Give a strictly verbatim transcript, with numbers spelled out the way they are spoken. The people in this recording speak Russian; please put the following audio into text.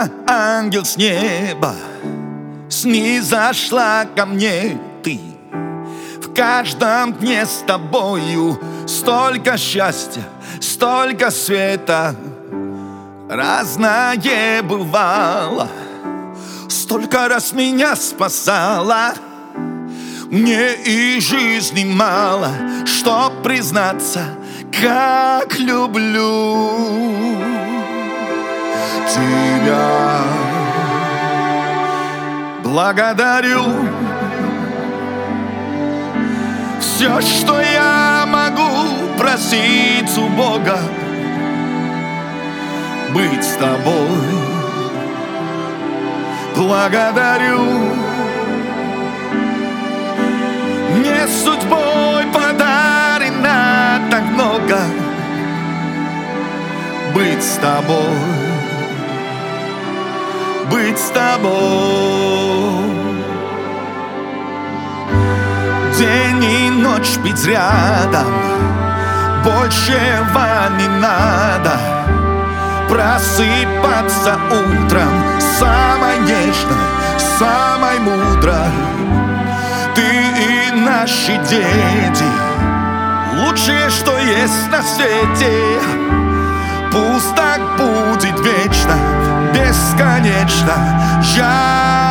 Будто ангел с неба снизошла ко мне ты. В каждом дне с тобою столько счастья, столько света. Разное бывало, столько раз меня спасала. Мне и жизни мало, чтоб признаться, как люблю тебя. Благодарю. Все, что я могу просить у Бога, быть с тобой. Благодарю. Мне судьбой подарено так много, быть с тобой, быть с тобой. День и ночь быть рядом, большего не надо. Просыпаться утром самой нежной, самой мудрой. Ты и наши дети, лучшее, что есть на свете. Пусть так будет вечно, бесконечно. Я